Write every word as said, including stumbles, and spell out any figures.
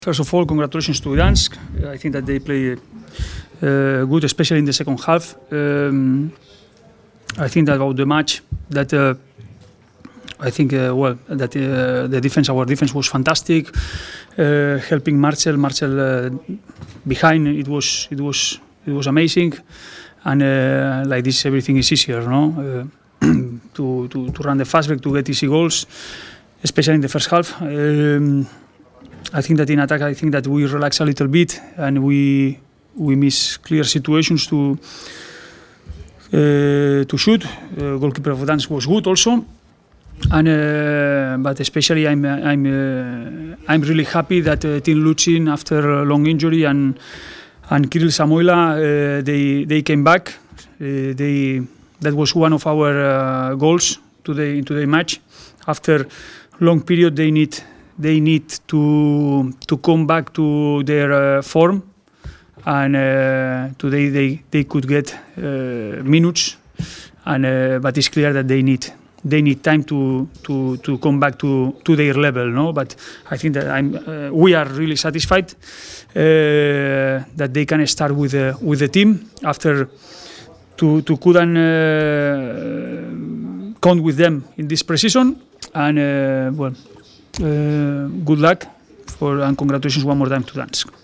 First of all, congratulations to Gdansk. I think that they play uh, good, especially in the second half. Um, I think that about the match, that uh, I think uh, well that uh, the defense, our defense was fantastic, uh, helping Marcel. Marcel uh, behind it was it was it was amazing, and uh, like this, everything is easier, no? Uh, to, to to run the fast break, to get easy goals, especially in the first half. Um, I think that in attack, I think that we relax a little bit and we we miss clear situations to uh, to shoot. Uh, goalkeeper of Gdansk was good also, and uh, but especially I'm I'm uh, I'm really happy that uh, Team Lucin, after a long injury, and and Kirill Samoila, uh, they they came back. Uh, they that was one of our uh, goals today in today's match. After long period, they need. They need to to come back to their uh, form, and uh, today they, they could get uh, minutes, and uh, but it's clear that they need they need time to to, to come back to, to their level, no? But I think that I'm uh, we are really satisfied uh, that they can start with uh, with the team after to to couldn't uh, count with them in this pre-season, and uh, well. Uh, good luck for and congratulations one more time to Gdansk.